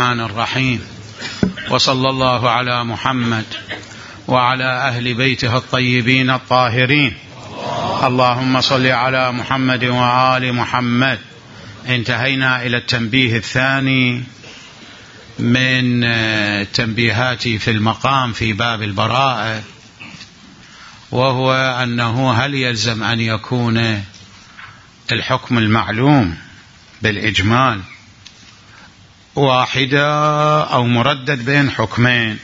الرحمن الرحيم، وصلى الله على محمد وعلى أهل بيته الطيبين الطاهرين. اللهم صل على محمد وآل محمد. انتهينا إلى التنبيه الثاني من تنبيهاتي في المقام في باب البراءة، وهو أنه هل يلزم أن يكون الحكم المعلوم بالإجمال واحدة أو مردد بين حكمين؟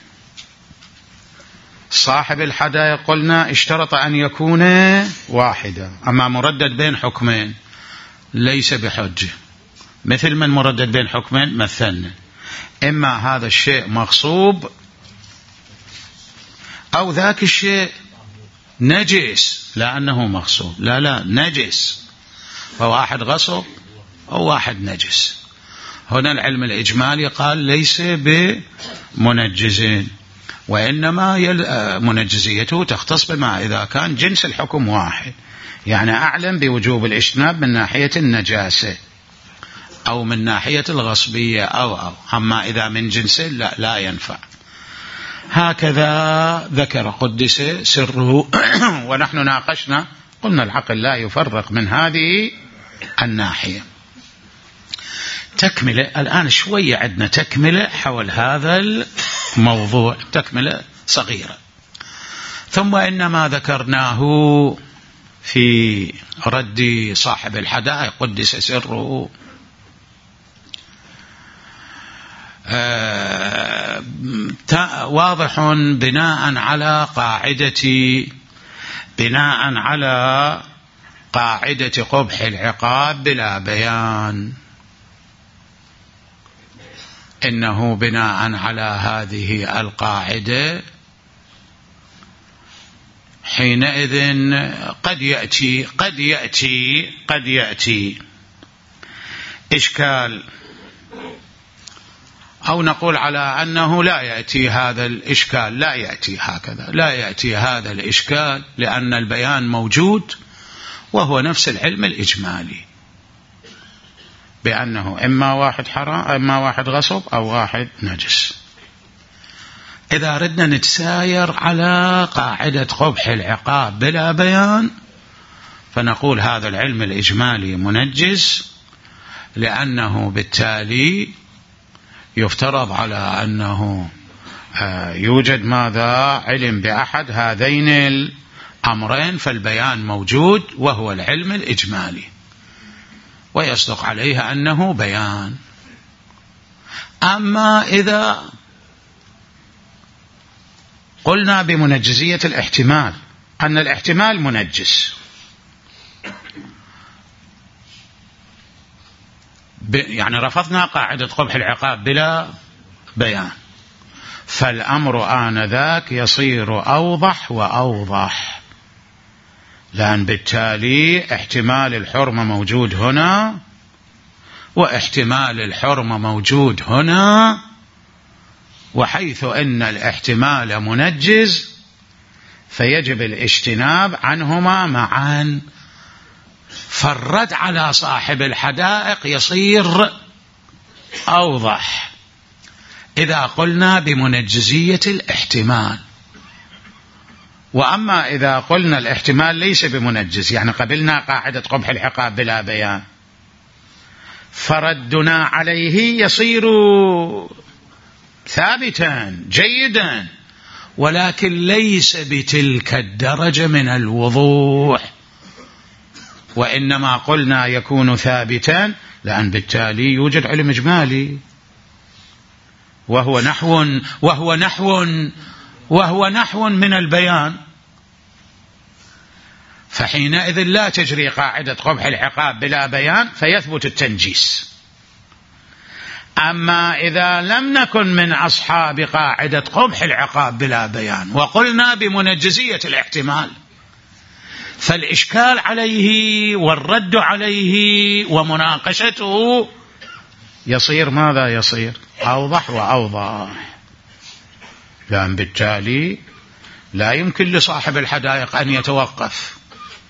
صاحب الحدائق قلنا اشترط أن يكون واحدة، أما مردد بين حكمين ليس بحجة. مثل من مردد بين حكمين مثلنا، إما هذا الشيء مغصوب أو ذاك الشيء نجس لأنه مغصوب، لا نجس، فواحد غصب أو واحد نجس. هنا العلم الإجمالي قال ليس بمنجزين، وإنما منجزيته تختص بما إذا كان جنس الحكم واحد، يعني أعلم بوجوب الاجتناب من ناحية النجاسة أو من ناحية الغصبية أو أما إذا من جنس لا ينفع. هكذا ذكر قدس سره. ونحن ناقشنا قلنا العقل لا يفرق من هذه الناحية. تكملة الآن شوية، عندنا تكملة حول هذا الموضوع، تكملة صغيرة. ثم إنما ذكرناه في رد صاحب الحدائق قدس سره واضح بناء على قاعدة قبح العقاب بلا بيان. إنه بناء على هذه القاعدة حينئذ قد يأتي إشكال، أو نقول على أنه لا يأتي هذا الإشكال، لا يأتي هذا الإشكال، لأن البيان موجود وهو نفس العلم الإجمالي بأنه إما واحد حرام إما واحد غصب أو واحد نجس. إذا ردنا نتساير على قاعدة قبح العقاب بلا بيان، فنقول هذا العلم الإجمالي منجز، لأنه بالتالي يفترض على أنه يوجد ماذا علم بأحد هذين الأمرين، فالبيان موجود وهو العلم الإجمالي، ويصدق عليه أنه بيان. أما إذا قلنا بمنجزية الاحتمال، أن الاحتمال منجز، يعني رفضنا قاعدة قبح العقاب بلا بيان، فالأمر آنذاك يصير أوضح وأوضح، لأن بالتالي احتمال الحرمة موجود هنا واحتمال الحرمة موجود هنا، وحيث أن الاحتمال منجز فيجب الاجتناب عنهما معا، فالرد على صاحب الحدائق يصير أوضح إذا قلنا بمنجزية الاحتمال. وأما إذا قلنا الاحتمال ليس بمنجز، يعني قبلنا قاعدة قبح العقاب بلا بيان، فردنا عليه يصير ثابتا جيدا، ولكن ليس بتلك الدرجة من الوضوح، وإنما قلنا يكون ثابتا لأن بالتالي يوجد علم إجمالي وهو نحو من البيان، فحينئذ لا تجري قاعدة قبح العقاب بلا بيان فيثبت التنجيس. أما إذا لم نكن من أصحاب قاعدة قبح العقاب بلا بيان وقلنا بمنجزية الاحتمال، فالإشكال عليه والرد عليه ومناقشته يصير ماذا؟ يصير أوضح وأوضح، لأن بالتالي لا يمكن لصاحب الحدائق أن يتوقف،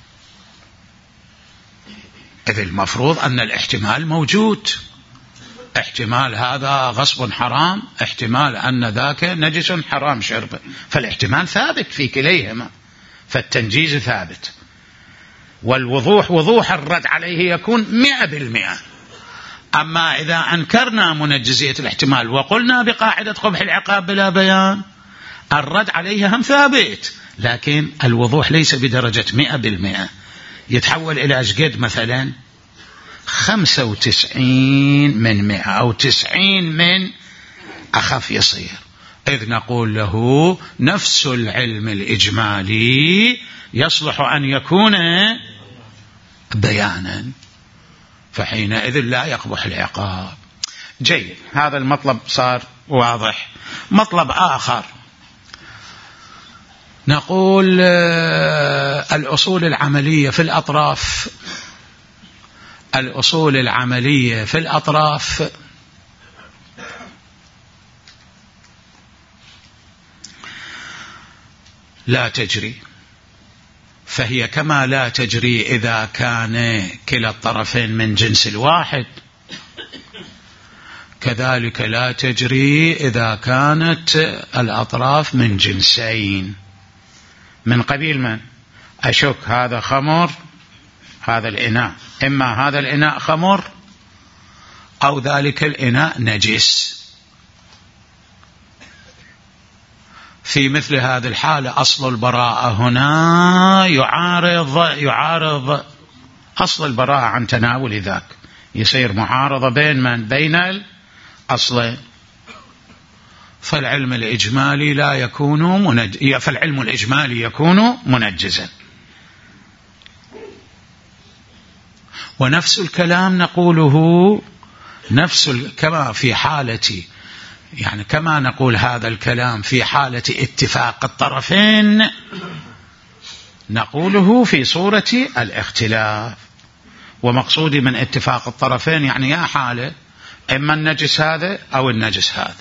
إذ المفروض أن الاحتمال موجود، احتمال هذا غصب حرام، احتمال أن ذاك نجس حرام شربه، فالاحتمال ثابت في كليهما، فالتنجيز ثابت. والوضوح وضوح الرد عليه يكون 100%. أما إذا أنكرنا منجزية الاحتمال وقلنا بقاعدة قبح العقاب بلا بيان، الرد عليه هم ثابت، لكن الوضوح ليس بدرجة 100%، يتحول إلى أشقد مثلا 95 من 100 أو 90 من أخف يصير، إذ نقول له نفس العلم الإجمالي يصلح أن يكون بيانا، فحينئذ لا يقبح العقاب. جيد، هذا المطلب صار واضح. مطلب آخر نقول الأصول العملية في الأطراف. الأصول العملية في الأطراف لا تجري، فهي كما لا تجري إذا كان كلا الطرفين من جنس الواحد، كذلك لا تجري إذا كانت الأطراف من جنسين. من قبيل من أشك هذا خمر، هذا الإناء، إما هذا الإناء خمر أو ذلك الإناء نجس. في مثل هذه الحالة أصل البراءة هنا يعارض أصل البراءة عن تناول ذاك، يصير معارضة بين من؟ بين الأصلين. فالعلم الإجمالي لا يكون فالعلم الإجمالي يكون منجزا. ونفس الكلام نقوله كما في حالة، يعني كما نقول هذا الكلام في حالة اتفاق الطرفين، نقوله في صورة الاختلاف. ومقصودي من اتفاق الطرفين يعني يا حالة إما النجس هذا أو النجس هذا،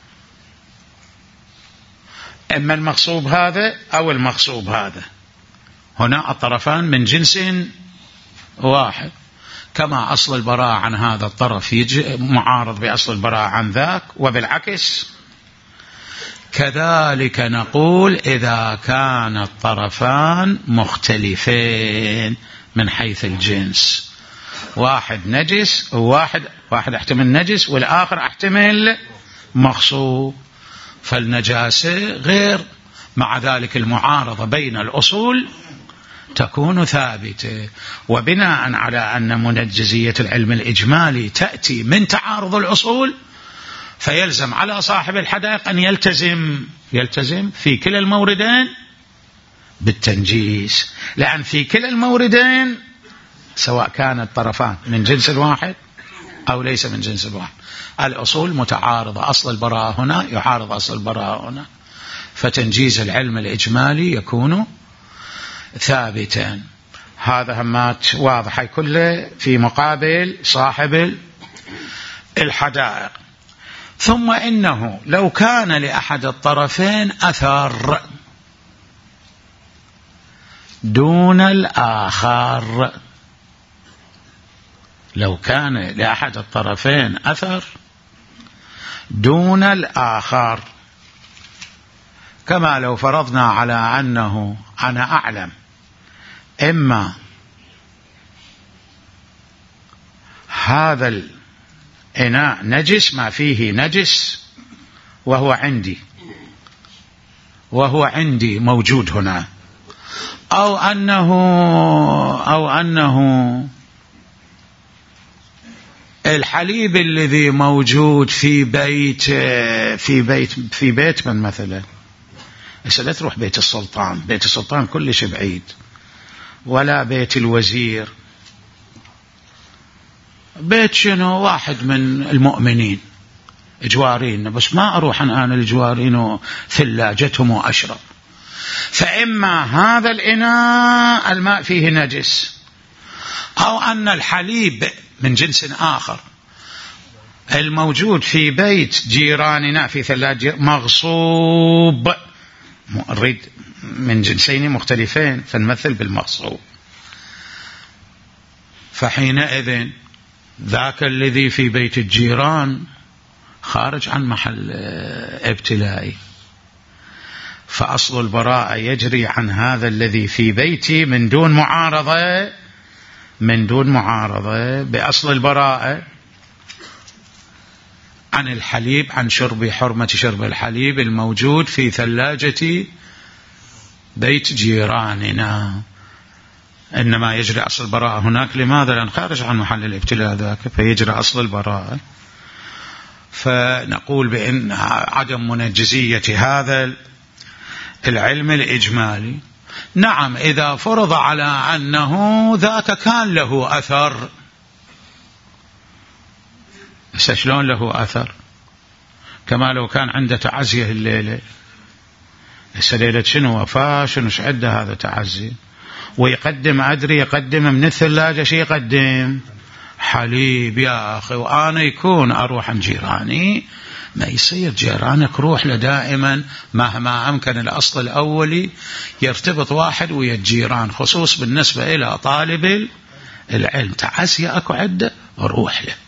إما المغصوب هذا أو المغصوب هذا، هنا الطرفان من جنس واحد، كما أصل البراءة عن هذا الطرف معارض بأصل البراءة عن ذاك، وبالعكس. كذلك نقول إذا كان الطرفان مختلفين من حيث الجنس، واحد نجس وواحد احتمل نجس والآخر احتمل مغصوب، فالنجاسة غير، مع ذلك المعارضة بين الأصول تكون ثابتة. وبناء على أن منجزية العلم الإجمالي تأتي من تعارض الأصول، فيلزم على صاحب الحدائق أن يلتزم في كلا الموردين بالتنجيس، لأن في كلا الموردين سواء كان الطرفان من جنس الواحد أو ليس من جنس الواحد، الأصول متعارضة، أصل البراءة هنا يعارض أصل البراءة هنا، فتنجيز العلم الإجمالي يكون ثابتا. هذا همات واضحة كله في مقابل صاحب الحدائق. ثم إنه لو كان لأحد الطرفين أثر دون الآخر، لو كان لأحد الطرفين أثر دون الآخر، كما لو فرضنا على أنه أنا أعلم إما هذا الإناء نجس ما فيه نجس وهو عندي موجود هنا، أو أنه الحليب الذي موجود في بيت من مثلا، لا تروح بيت السلطان كلش بعيد، ولا بيت الوزير، بيت شنو واحد من المؤمنين جوارين، بس ما أروح أنا الجوارين وثلاجتهم وأشرب، فإما هذا الإناء الماء فيه نجس، أو أن الحليب من جنس آخر الموجود في بيت جيراننا في ثلاجة مغصوب، نريد من جنسين مختلفين فنمثل بالمغصوب، فحينئذ ذاك الذي في بيت الجيران خارج عن محل ابتلائي، فأصل البراءة يجري عن هذا الذي في بيتي من دون معارضة بأصل البراءة عن الحليب، عن حرمة شرب الحليب الموجود في ثلاجة بيت جيراننا. إنما يجري أصل البراءة هناك. لماذا؟ لأن خارج عن محل الابتلاء ذاك، فيجري أصل البراءة. فنقول بأن عدم منجزية هذا العلم الإجمالي. نعم، إذا فرض على أنه ذاك كان له أثر. شلون له أثر؟ كما لو كان عنده تعزية الليلة، ليلة شنو وفاة، شنو عنده هذا تعزي، ويقدم يقدم من الثلاجة شيء، يقدم حليب يا أخي، وأنا يكون أروح عن جيراني. ما يصير، جيرانك روح له دائما مهما أمكن. الأصل الأولي يرتبط واحد ويا الجيران، خصوص بالنسبة إلى طالب العلم. تعزية أكو عدة، روح له.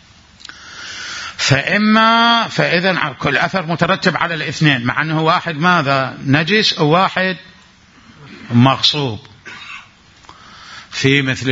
فإذا كل أثر مترتب على الاثنين، مع أنه واحد ماذا نجس أو واحد مغصوب. في مثل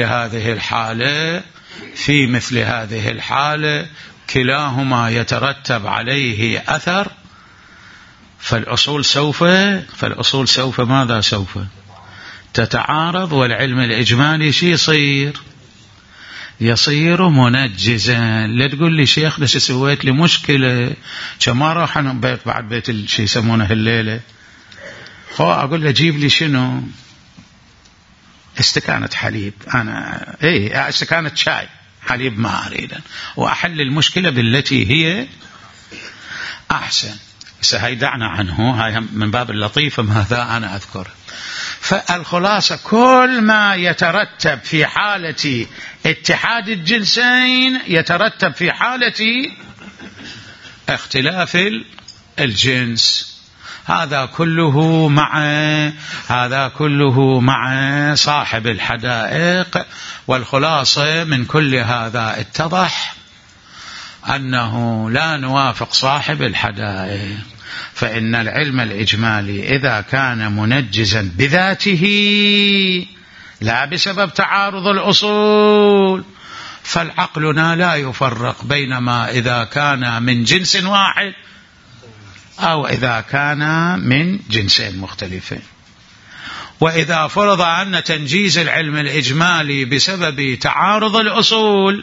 هذه الحالة كلاهما يترتب عليه أثر، فالأصول سوف ماذا سوف تتعارض، والعلم الإجمالي شي يصير منجزا. لا تقول لي شيخ ليش سويت لي مشكلة، كما راح بعد بيت شي يسمونه الليلة، أقول له جيب لي شنو، استكانة حليب، استكانة شاي، حليب ما أريد، وأحل المشكلة بالتي هي أحسن. سهيدعنا عنه، هاي من باب اللطيفة ماذا أنا أذكر. فالخلاصة كل ما يترتب في حالة اتحاد الجنسين يترتب في حالة اختلاف الجنس. هذا كله مع صاحب الحدائق. والخلاصة من كل هذا اتضح أنه لا نوافق صاحب الحدائق، فإن العلم الإجمالي إذا كان منجزا بذاته لا بسبب تعارض الأصول، فالعقلنا لا يفرق بينما إذا كان من جنس واحد أو إذا كان من جنسين مختلفين. وإذا فرض أن تنجيز العلم الإجمالي بسبب تعارض الأصول،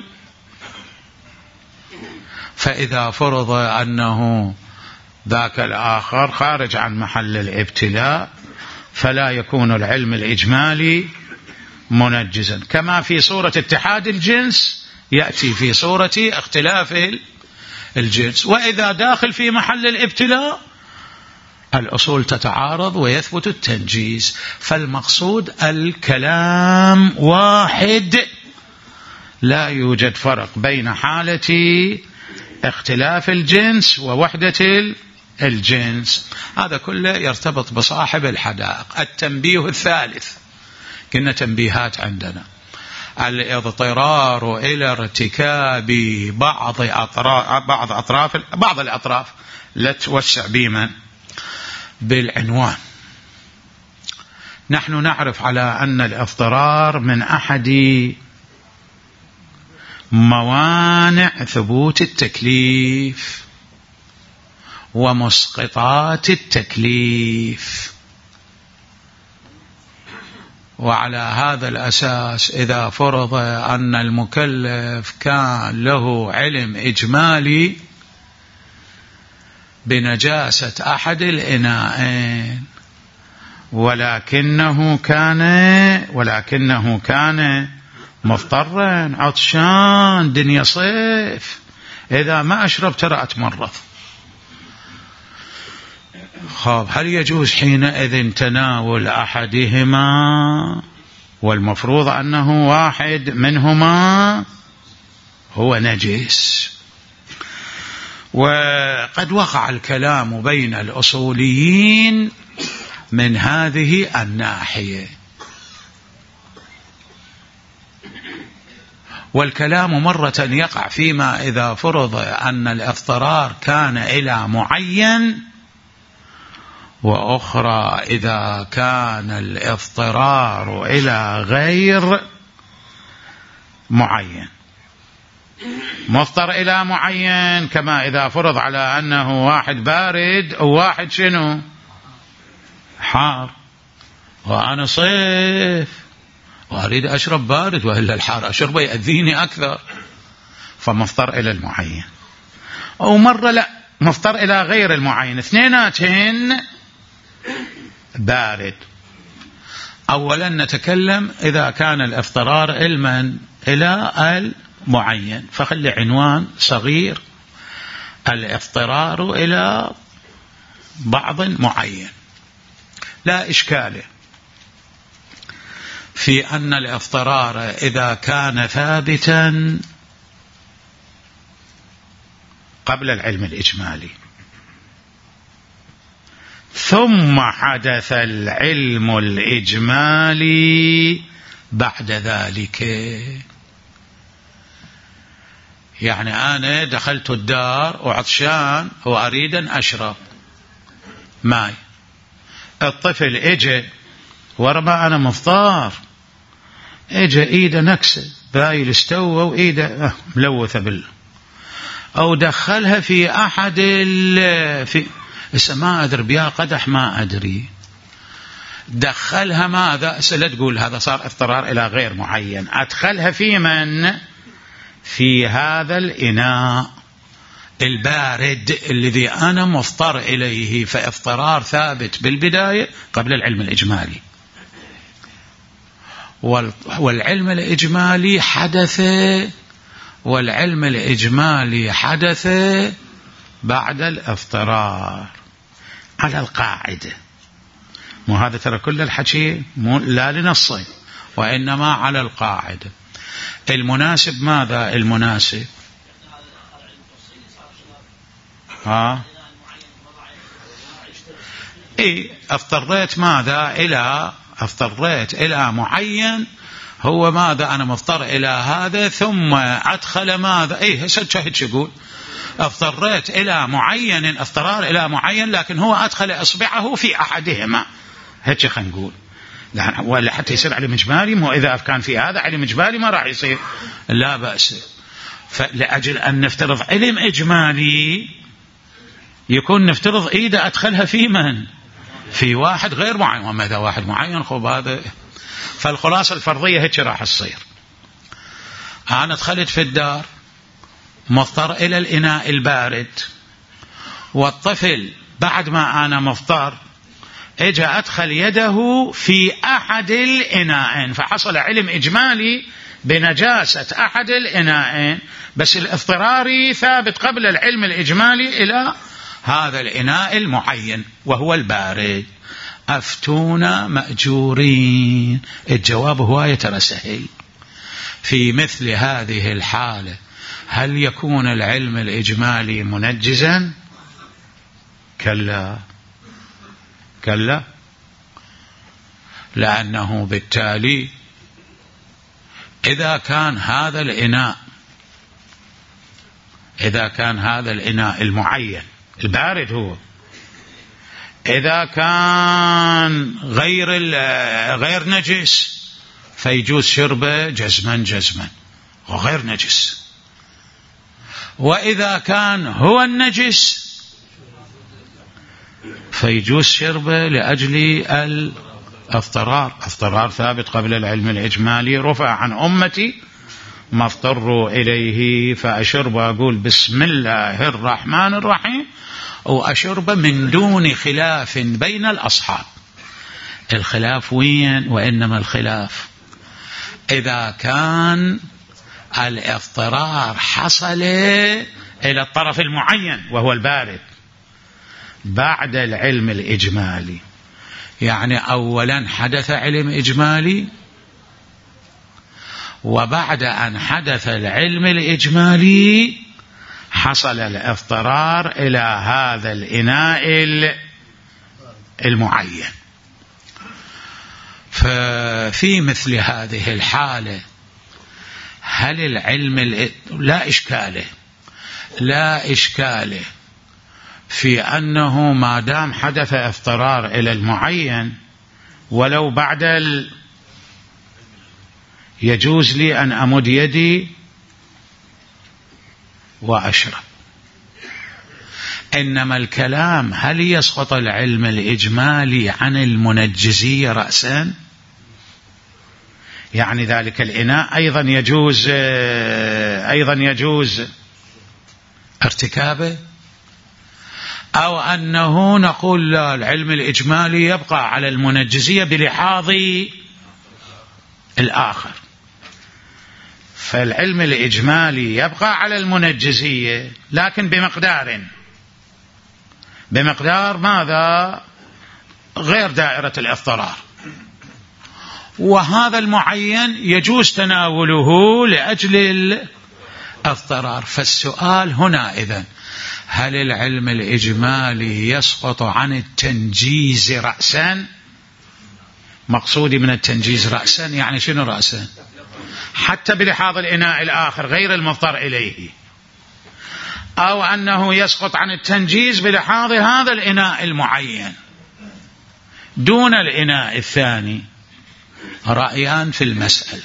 فإذا فرض أنه ذاك الآخر خارج عن محل الابتلاء، فلا يكون العلم الإجمالي منجزا، كما في صورة اتحاد الجنس يأتي في صورة اختلاف الجنس. وإذا داخل في محل الابتلاء الأصول تتعارض ويثبت التنجيز. فالمقصود الكلام واحد، لا يوجد فرق بين حالة اختلاف الجنس ووحدة الجنس. هذا كله يرتبط بصاحب الحدائق. التنبيه الثالث، كنا تنبيهات عندنا: الاضطرار إلى ارتكاب بعض الأطراف لا توسع بما بالعنوان. نحن نعرف على أن الاضطرار من أحد موانع ثبوت التكليف ومسقطات التكليف. وعلى هذا الأساس إذا فرض أن المكلف كان له علم إجمالي بنجاسة أحد الإناءين، ولكنه كان مضطرا، عطشان، دنيا صيف، إذا ما أشرب ترى أتمرض. هل يجوز حينئذ تناول أحدهما والمفروض أنه واحد منهما هو نجس؟ وقد وقع الكلام بين الأصوليين من هذه الناحية، والكلام مرة يقع فيما إذا فرض أن الاضطرار كان إلى معين، وأخرى إذا كان الاضطرار إلى غير معين. مضطر إلى معين كما إذا فرض على أنه واحد بارد وواحد شنو حار، وأنا صيف وأريد أشرب بارد وإلا الحار أشربه يأذيني أكثر، فمضطر إلى المعين. أو مرة لا، مضطر إلى غير المعين، اثنيناتهن بارد. أولا نتكلم إذا كان الاضطرار علما إلى المعين، فخلي عنوان صغير: الاضطرار إلى بعض معين. لا إشكال في أن الاضطرار إذا كان ثابتا قبل العلم الإجمالي ثم حدث العلم الإجمالي بعد ذلك. يعني أنا دخلت الدار وعطشان وأريد أن أشرب ماء، الطفل إجا ورمى أنا مفطار، إجا إيده نكسة بايل استوى وإيده ملوثة بالله، أو دخلها في أحد في ما أدري بيا قدح ما أدري دخلها ماذا لا تقول هذا صار اضطرار إلى غير معين. أدخلها في من؟ في هذا الإناء البارد الذي أنا مضطر إليه، فاضطرار ثابت بالبداية قبل العلم الإجمالي، والعلم الإجمالي حدث، والعلم الإجمالي حدث بعد الاضطرار على القاعدة. مو هذا ترى كل الحكي لا لنصه وإنما على القاعدة. المناسب ماذا؟ المناسب اضطريت ماذا اضطريت إلى معين، هو ماذا أنا مضطر إلى هذا ثم أدخل ماذا هيك يقول اضطريت إلى معين، اضطرار إلى معين، لكن هو أدخل إصبعه في أحدهما، هيك خلينا نقول. ولا حتى يصير علم إجمالي، مو إذا كان في هذا علم إجمالي ما راح يصير، لا بأس. فلأجل أن نفترض علم إجمالي يكون نفترض إذا أدخلها في من؟ في واحد غير معين، وما إذا واحد معين خب هذا. فالخلاصة الفرضية هيك راح تصير. أنا دخلت في الدار مضطر إلى الإناء البارد، والطفل بعد ما أنا مضطر إجا أدخل يده في أحد الإناءين، فحصل علم إجمالي بنجاسة أحد الإناءين، بس الاضطراري ثابت قبل العلم الإجمالي إلى هذا الإناء المعين وهو البارد. أفتونا مأجورين. الجواب هواية ترى سهل. في مثل هذه الحالة هل يكون العلم الإجمالي منجزا؟ كلا كلا، لأنه بالتالي إذا كان هذا الإناء المعين البارد هو إذا كان غير نجس فيجوز شربه جزما وغير نجس، وإذا كان هو النجس فيجوز شربه لأجل الاضطرار ثابت قبل العلم الإجمالي. رفع عن أمتي ما اضطروا إليه فأشرب، أقول بسم الله الرحمن الرحيم، وأشرب من دون خلاف بين الأصحاب. الخلاف وين؟ وإنما الخلاف إذا كان الاضطرار حصل إلى الطرف المعين وهو البارد بعد العلم الإجمالي. يعني أولا حدث علم إجمالي، وبعد أن حدث العلم الإجمالي حصل الاضطرار إلى هذا الإناء المعين. ففي مثل هذه الحالة هل العلم لا إشكال في أنه ما دام حدث اضطرار إلى المعين ولو بعد يجوز لي أن أمد يدي وأشرب. إنما الكلام هل يسقط العلم الإجمالي عن المنجزية رأسا؟ يعني ذلك الإناء أيضا يجوز ارتكابه، أو أنه نقول لا، العلم الإجمالي يبقى على المنجزية بلحاظ الآخر. فالعلم الإجمالي يبقى على المنجزية لكن بمقدار ماذا؟ غير دائرة الاضطرار. وهذا المعين يجوز تناوله لأجل الاضطرار. فالسؤال هنا إذن هل العلم الإجمالي يسقط عن التنجيز رأسا؟ مقصودي من التنجيز رأسا يعني شنو رأسا؟ حتى بلحاظ الإناء الآخر غير المضطر إليه، أو أنه يسقط عن التنجيز بلحاظ هذا الإناء المعين دون الإناء الثاني. رأيان في المسألة.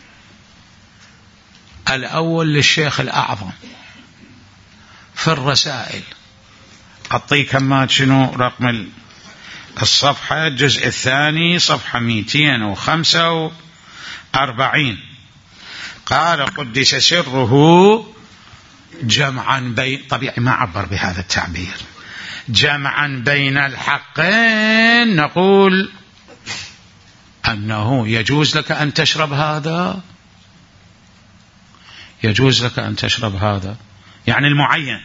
الأول للشيخ الأعظم في الرسائل، أعطيك كمات شنو رقم الصفحة، الجزء الثاني صفحة 245. قال قدس سره جمعا بين، طبيعي ما عبر بهذا التعبير، جمعا بين الحقين، نقول أنه يجوز لك أن تشرب هذا، يجوز لك أن تشرب هذا يعني المعين.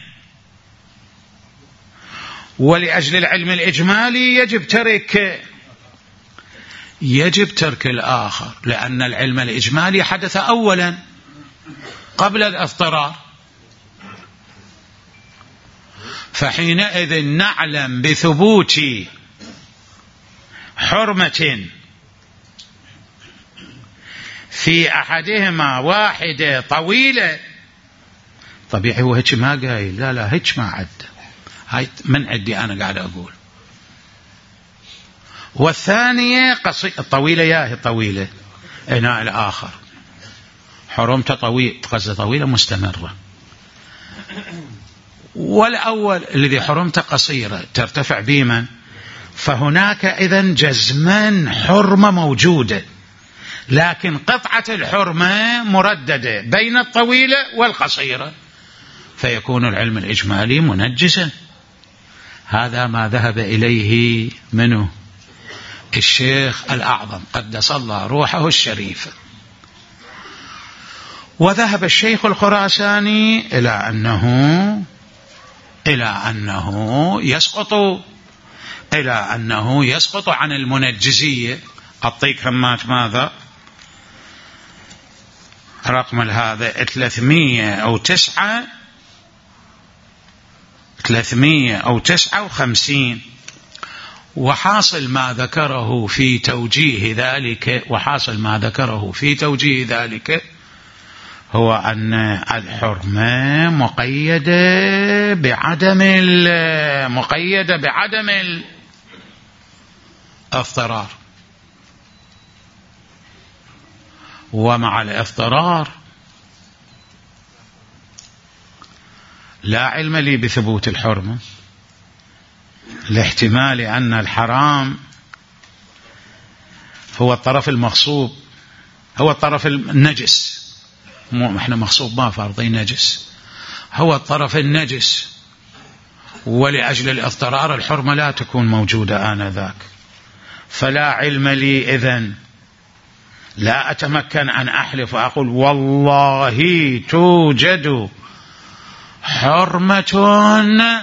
ولأجل العلم الإجمالي يجب ترك الآخر، لأن العلم الإجمالي حدث أولا قبل الاضطرار. فحينئذ نعلم بثبوت حرمة في أحدهما واحدة طويلة. طبيعي هو هيك ما قايل، لا هيك ما عد، هاي من عدي أنا قاعد أقول. والثانية الطويلة ياهي طويلة إناء الآخر حرمته طويلة مستمرة. والأول الذي حرمته قصيرة ترتفع بيما، فهناك إذن جزما حرمة موجودة، لكن قطعة الحرمة مرددة بين الطويلة والقصيرة، فيكون العلم الإجمالي منجسا. هذا ما ذهب إليه منه الشيخ الأعظم قدس الله روحه الشريفة. وذهب الشيخ الخراساني إلى أنه يسقط عن المنجزية. أعطيك همات ماذا رقم هذا 359. وحاصل ما ذكره في توجيه ذلك هو أن الحرمة مقيدة بعدم الاضطرار، ومع الاضطرار لا علم لي بثبوت الحرمة، لاحتمال أن الحرام هو الطرف المغصوب، هو الطرف النجس، احنا مغصوب ما فرضي نجس، هو الطرف النجس، ولأجل الاضطرار الحرمة لا تكون موجودة آنذاك. فلا علم لي إذن، لا أتمكن أن أحلف وأقول والله توجد حرمة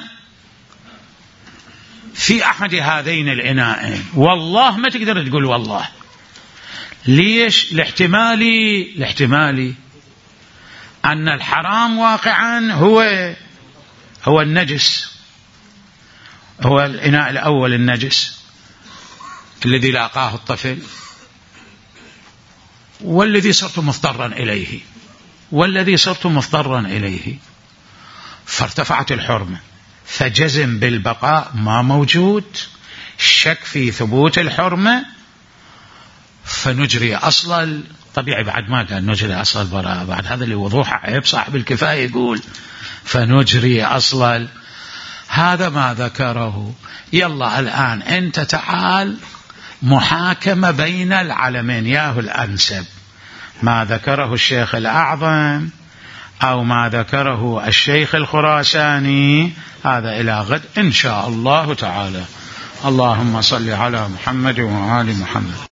في أحد هذين الإناءين، والله ما تقدر تقول والله. ليش؟ لاحتمالي أن الحرام واقعا هو النجس، هو الإناء الأول النجس الذي لاقاه الطفل والذي صرت مضطرا إليه. والذي صرت مضطرا إليه، فارتفعت الحرمة، فجزم بالبقاء ما موجود، شك في ثبوت الحرمة، فنجري أصل طبيعي. بعد ما قال نجري أصل البراءة، بعد هذا اللي وضوح عيب صاحب الكفاية يقول فنجري أصل، هذا ما ذكره. يلا الآن أنت تعال محاكمة بين العلمين، ياهو الأنسب ما ذكره الشيخ الأعظم أو ما ذكره الشيخ الخراساني، هذا إلى غد إن شاء الله تعالى. اللهم صل على محمد وآل محمد.